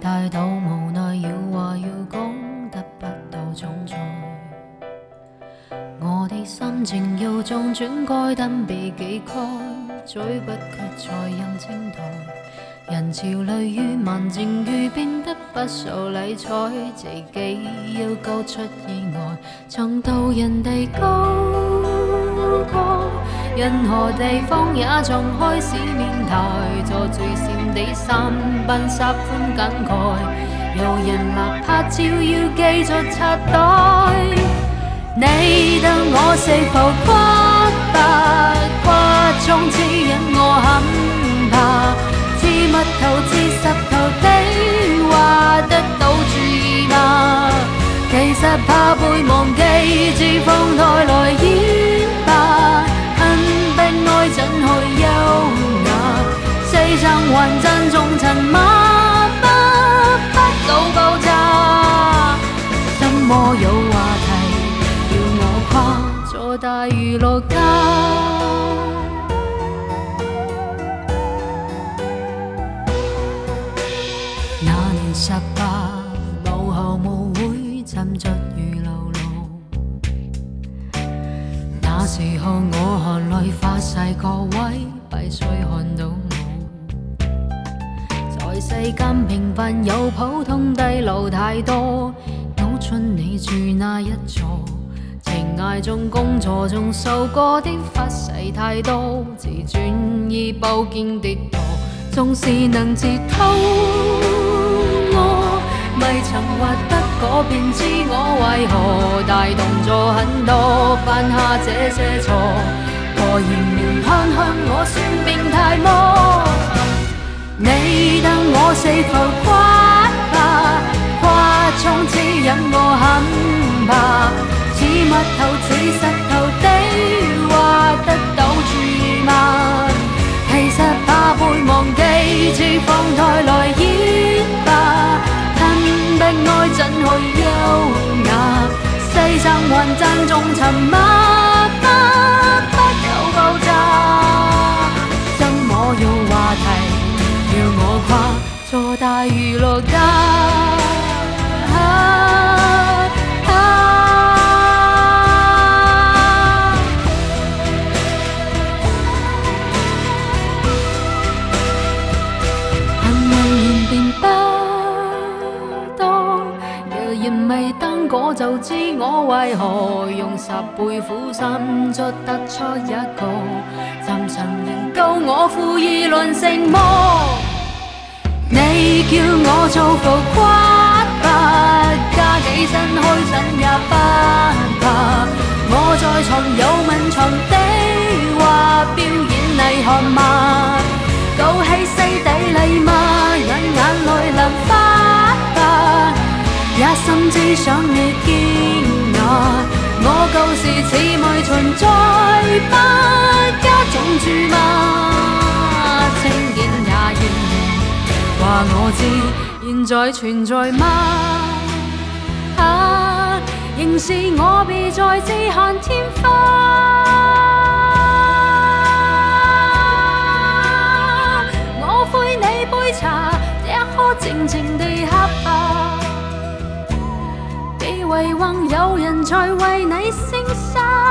大到無奈，要話要講得不到總在。我的心情要中轉，該燈被幾開，嘴不卻在任青苔。人潮裏於文靜遇變得不受理睬，自己要救出意外，曾到人哋高歌。任何地方也像開始面台，坐住閃地三奔十分感慨，有人立拍照要記着插袋。你當我四浮誇吧，誇張指引我很怕，似蜜頭似石頭的話得到注意嗎？其實怕被忘記，只放台來演吧，恨不愛怎去優雅？世上還珍重塵馬不到爆炸，怎麼有話題？做大娛樂家，那年18，無後無會，浸着如流露。那時候我含淚發誓，各位必須看到我。在世間平凡有普通低路太多，扭出你住那一座。情愛中工作中受過的發誓太多，自尊已步見跌墮，縱是能自偷我，未曾畫得嗰便知我為何大動作很多，犯下這些錯，何言面看向我算變態麼？你當我四浮誇吧，誇張指引我很怕，似蜜頭似石頭的話得到注意嗎？其實怕被忘記，只放台來演吧，恨不愛怎去優雅？世上還讚頌沉默不夠爆炸，怎麼有話題要我誇做大娛樂家？未當過就知我為何用10倍苦心捉得出一個，怎曾研究我負議論成魔？你叫我做浮誇吧，加幾身開心也不怕，我在床有問床的話，表演厲害嗎？夠氣勢地利嗎？讓眼淚淋花吧，也甚至想你驚訝，我舊時似迷循在不加種注嗎？證件也願意話我知，現在存在嗎？仍是我別再自限天花，我悔你杯茶，這刻靜靜地喝吧。遺忘有人在為你聲沙。